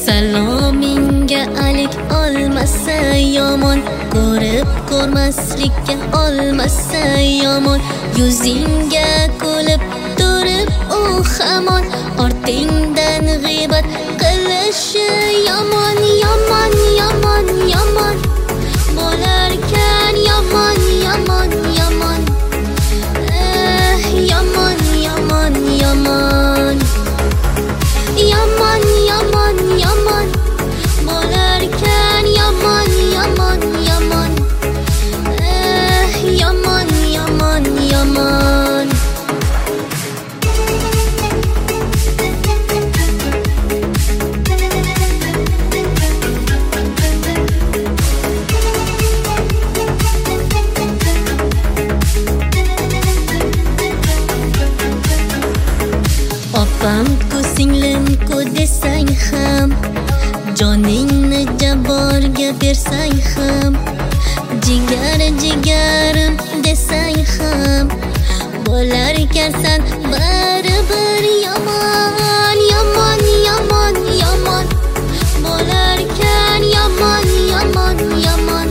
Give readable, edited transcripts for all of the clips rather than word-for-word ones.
Salomingga alik olmasa yomon, ko'rib ko'rmaslikka olmasa yomon, yuzingga kulib turib u hamon ortingdan g'iybat qilishi yomon, yomon, yomon, yomon bo'larkan, yomon, yomon, yomon, yomon, yomon, yomon, yomon, yomon, yomon bo'larkan, yomon, yomon, yomon, yomon, yomon, yomon. Opam-ku singlim-ku desang ham, joningni jabborga bersang ham, jigar jigarim desang ham, bo'larkansan baribir yomon, yomon, yomon, yomon bo'larkan, yomon, yomon, yomon,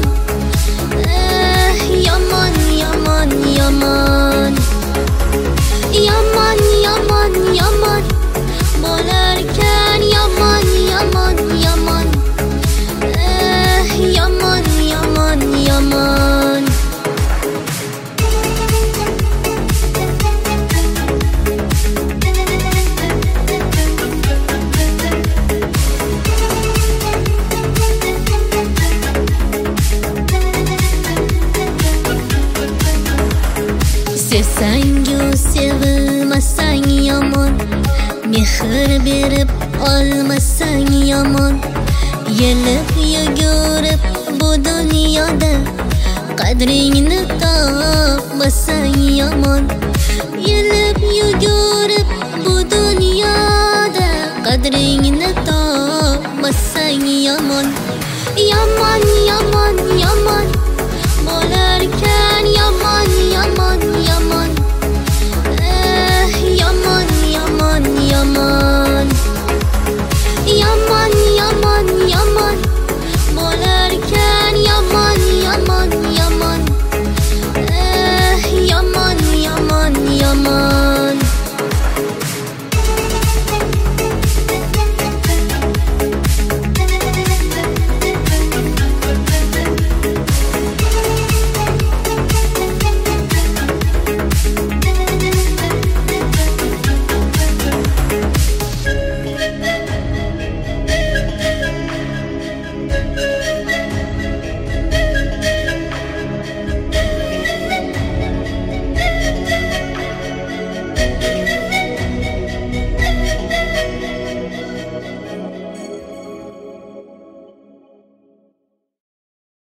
yomon, yomon, yomon, yomon, yomon, yomon bo'larkan, yomon, yomon, yomon, yomon, yomon, yomon. Sevsangu sevilmasang yomon, mehr berib olmasang yomon, yelib yugurib bu dunyoda qadringni topmasang yomon, yelib yugurib